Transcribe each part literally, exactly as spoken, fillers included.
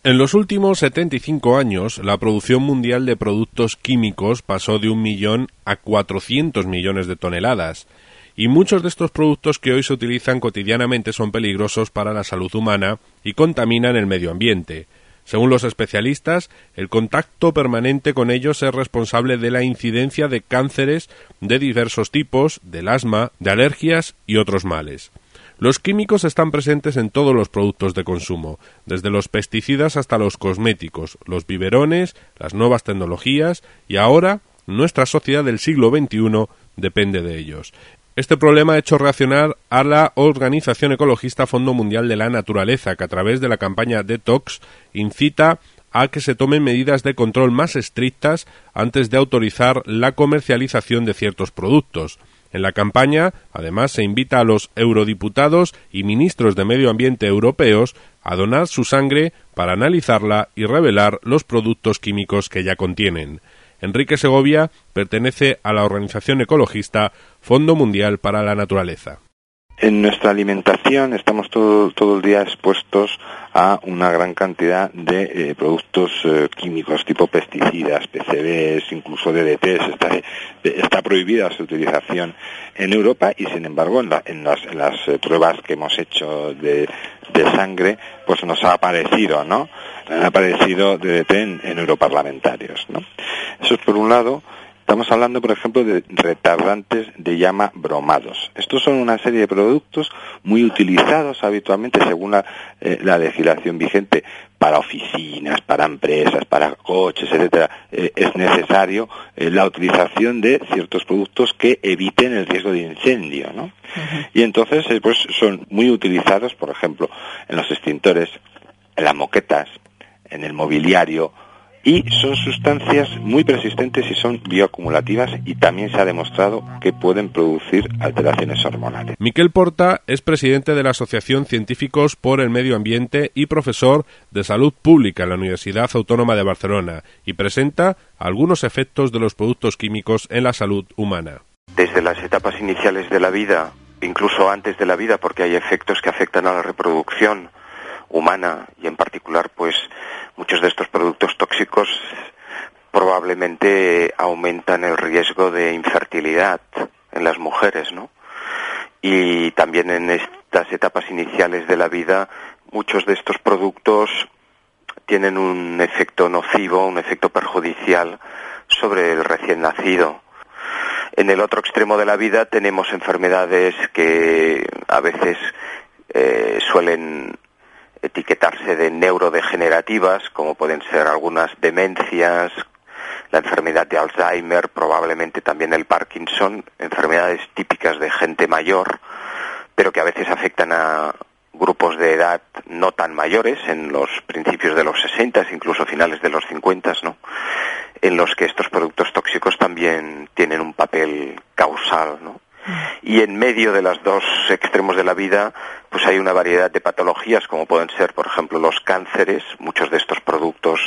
En los últimos setenta y cinco años, la producción mundial de productos químicos pasó de un millón a cuatrocientos millones de toneladas, y muchos de estos productos que hoy se utilizan cotidianamente son peligrosos para la salud humana y contaminan el medio ambiente. Según los especialistas, el contacto permanente con ellos es responsable de la incidencia de cánceres de diversos tipos, del asma, de alergias y otros males. Los químicos están presentes en todos los productos de consumo, desde los pesticidas hasta los cosméticos, los biberones, las nuevas tecnologías y ahora nuestra sociedad del siglo veintiuno depende de ellos. Este problema ha hecho reaccionar a la organización ecologista Fondo Mundial de la Naturaleza, que a través de la campaña Detox incita a que se tomen medidas de control más estrictas antes de autorizar la comercialización de ciertos productos. En la campaña, además, se invita a los eurodiputados y ministros de Medio Ambiente europeos a donar su sangre para analizarla y revelar los productos químicos que ya contienen. Enrique Segovia pertenece a la organización ecologista Fondo Mundial para la Naturaleza. En nuestra alimentación estamos todo, todo el día expuestos a una gran cantidad de eh, productos eh, químicos tipo pesticidas, P C Bs, incluso D D Ts. Está, está prohibida su utilización en Europa y, sin embargo, en, la, en las, en las eh, pruebas que hemos hecho de, de sangre, pues nos ha aparecido, ¿no? Han aparecido D D T en, en europarlamentarios, ¿no? Eso es por un lado. Estamos hablando, por ejemplo, de retardantes de llama bromados. Estos son una serie de productos muy utilizados habitualmente, según la, eh, la legislación vigente, para oficinas, para empresas, para coches, etcétera. Eh, es necesario eh, la utilización de ciertos productos que eviten el riesgo de incendio, ¿no? Uh-huh. Y entonces, eh, pues, son muy utilizados, por ejemplo, en los extintores, en las moquetas, en el mobiliario. Y son sustancias muy persistentes y son bioacumulativas y también se ha demostrado que pueden producir alteraciones hormonales. Miquel Porta es presidente de la Asociación Científicos por el Medio Ambiente y profesor de Salud Pública en la Universidad Autónoma de Barcelona y presenta algunos efectos de los productos químicos en la salud humana. Desde las etapas iniciales de la vida, incluso antes de la vida, porque hay efectos que afectan a la reproducción humana y en particular pues muchos de estos productos tóxicos probablemente aumentan el riesgo de infertilidad en las mujeres, ¿no? Y también en estas etapas iniciales de la vida muchos de estos productos tienen un efecto nocivo, un efecto perjudicial sobre el recién nacido. En el otro extremo de la vida tenemos enfermedades que a veces eh, suelen etiquetarse de neurodegenerativas, como pueden ser algunas demencias, la enfermedad de Alzheimer, probablemente también el Parkinson, enfermedades típicas de gente mayor, pero que a veces afectan a grupos de edad no tan mayores, en los principios de los sesenta, incluso finales de los cincuenta, ¿no? En los que estos productos tóxicos también tienen un papel causal, ¿no? Y en medio de los dos extremos de la vida, pues hay una variedad de patologías, como pueden ser, por ejemplo, los cánceres. Muchos de estos productos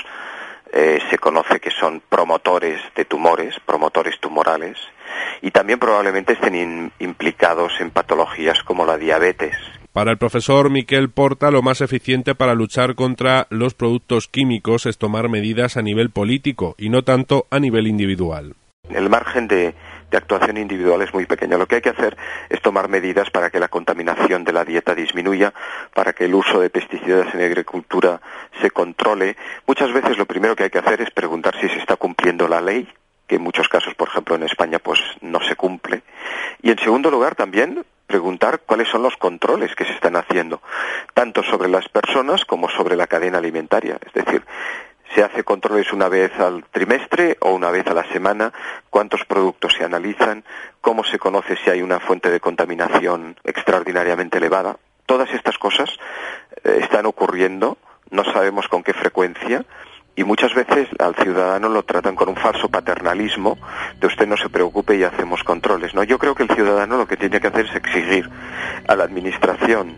eh, se conoce que son promotores de tumores, promotores tumorales, y también probablemente estén in, implicados en patologías como la diabetes. Para el profesor Miquel Porta, lo más eficiente para luchar contra los productos químicos es tomar medidas a nivel político y no tanto a nivel individual. El margen de de actuación individual es muy pequeña. Lo que hay que hacer es tomar medidas para que la contaminación de la dieta disminuya, para que el uso de pesticidas en agricultura se controle. Muchas veces lo primero que hay que hacer es preguntar si se está cumpliendo la ley, que en muchos casos, por ejemplo, en España, pues no se cumple. Y en segundo lugar, también preguntar cuáles son los controles que se están haciendo, tanto sobre las personas como sobre la cadena alimentaria. Es decir, ¿se hace controles una vez al trimestre o una vez a la semana? ¿Cuántos productos se analizan? ¿Cómo se conoce si hay una fuente de contaminación extraordinariamente elevada? Todas estas cosas eh, están ocurriendo, no sabemos con qué frecuencia, y muchas veces al ciudadano lo tratan con un falso paternalismo de usted no se preocupe y hacemos controles, ¿no? Yo creo que el ciudadano lo que tiene que hacer es exigir a la administración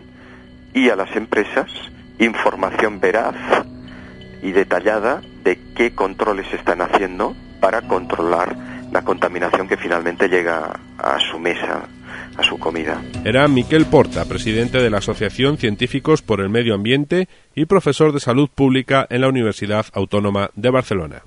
y a las empresas información veraz y detallada de qué controles se están haciendo para controlar la contaminación que finalmente llega a su mesa. a su comida. Era Miquel Porta, presidente de la Asociación Científicos por el Medio Ambiente y profesor de Salud Pública en la Universidad Autónoma de Barcelona.